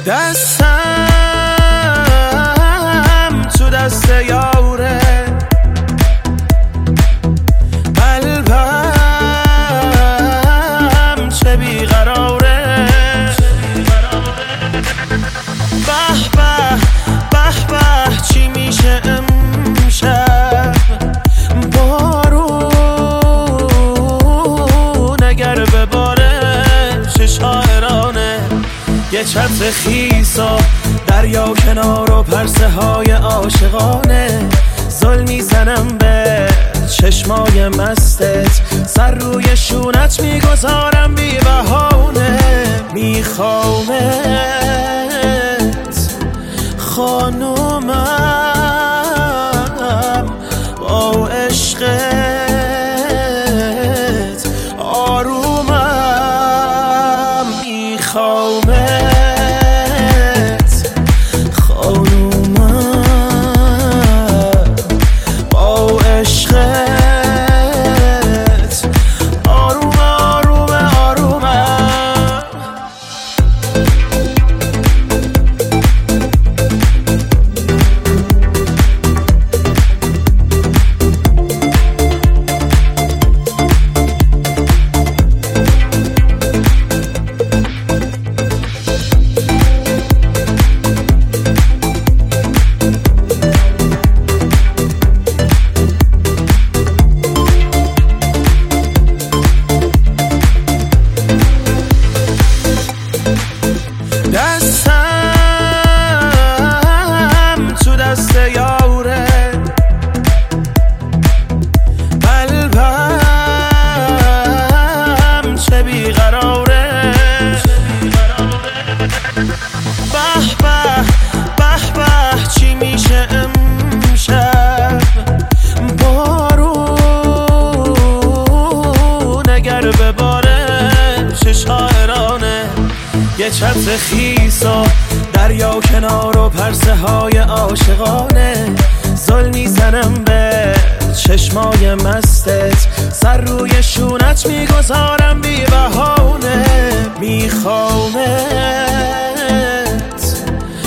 دستم تو دست یاره، قلبم چه بیقراره. به به به به چی میشه امشب؟ بارون اگر بباره چه شاعرانه. یه چتر خیسا دریا کنار و پرسه های عاشقانه. زل میزنم به چشمای مستت، سر روی شونت میگذارم بی بهانه. میخوامت خانومم، با عشقت آرومم. میخوامت خانومم، با عشقت آروم آروم آرومم. دستم تو دست یاره، قلبم چه بیقراره. به به به به چی میشه امشب؟ بارون اگر بباره چه شاعرانه. یه چتر خیسا دریا کنار و پرسه های عاشقانه. زل میزنم به چشمای مستت، سر روی شونت میگذارم بی بهانه. میخوامت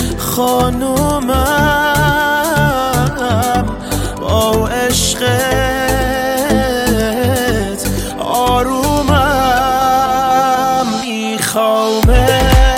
خانومم، با عشقت آرومم. میخوامت